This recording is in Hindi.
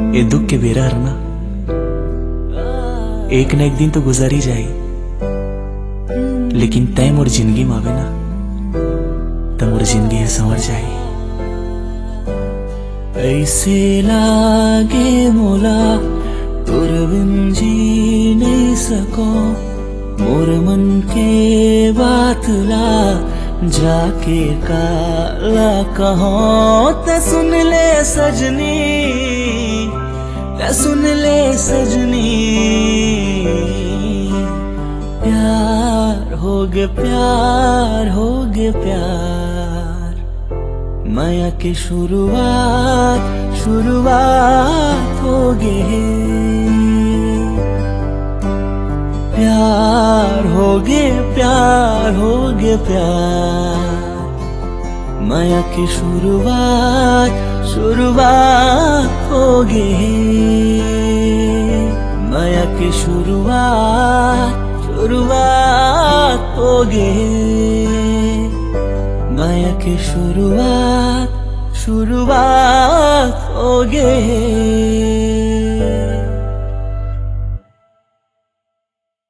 ये दुख के बेरा हरना एक न एक दिन तो गुजर ही जाए, लेकिन तय मोर जिंदगी में आवे ना तो मोर जिंदगी है संवर जाए। ऐसे लागे मोला तोर बिन जी नहीं सको, मोर मन के बात ला जाके काला कहो। ते सुन ले सजनी, ते सुन ले सजनी, प्यार हो गए प्यार हो गए प्यार, माया की शुरुआत शुरुआत हो गए। प्यार हो गए प्यार हो गए प्यार, माया की शुरुआत शुरुआत हो गए। माया की शुरुआत शुरुआत हो गए, माया की शुरुआत शुरुआत हो गए।